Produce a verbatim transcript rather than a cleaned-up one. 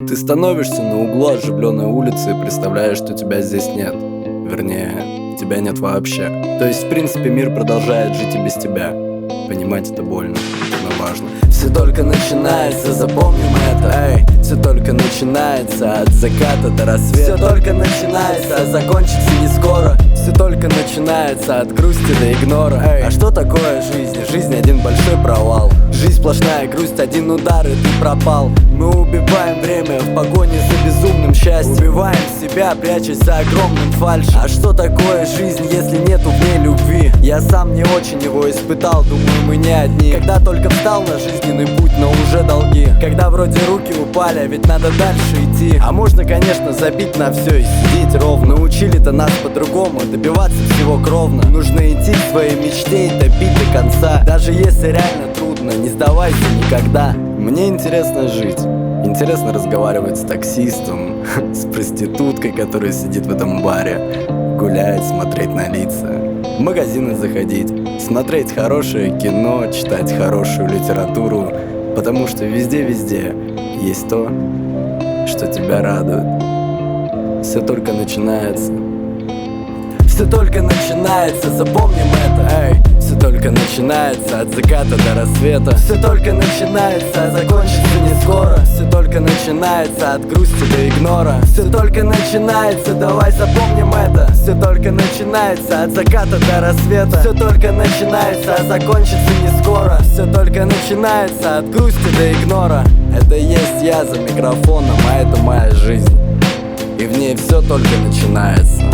Ты становишься на углу оживленной улицы и представляешь, что тебя здесь нет. Вернее, тебя нет вообще. То есть, в принципе, мир продолжает жить и без тебя. Понимать это больно, но важно. Все только начинается, запомним это, эй. Все только начинается, от заката до рассвета. Все только начинается, а закончится не скоро. Все только начинается, от грусти до игнора, эй. А что такое жизнь? Жизнь один большой провал. Жизнь сплошная грусть, один удар и ты пропал. Мы убиваем время в погоне за безумным счастьем. Убиваем себя, прячась за огромным фальшем. А что такое жизнь, если нету в ней любви? Я сам не очень его испытал, думаю, мы не одни. Когда только встал на жизненный путь, но уже долги. Когда вроде руки упали, а ведь надо дальше идти. А можно, конечно, забить на все и сидеть ровно. Научили-то нас по-другому, добиваться всего кровно. Нужно идти к своей мечте и топить до конца. Даже если реально трудно, не сдавайся никогда. Мне интересно жить. Интересно разговаривать с таксистом, с проституткой, которая сидит в этом баре. Гулять, смотреть на лица, в магазины заходить, смотреть хорошее кино, читать хорошую литературу. Потому что везде-везде есть то, что тебя радует. Все только начинается. Все только начинается, запомним это, эй. Все только начинается, от заката до рассвета. Все только начинается, а закончится не скоро. Все только начинается, от грусти до игнора. Все только начинается, давай запомним это. Все только начинается, от заката до рассвета. Все только начинается, а закончится не скоро. Все только начинается, от грусти до игнора. Это есть я за микрофоном, а это моя жизнь. И в ней все только начинается.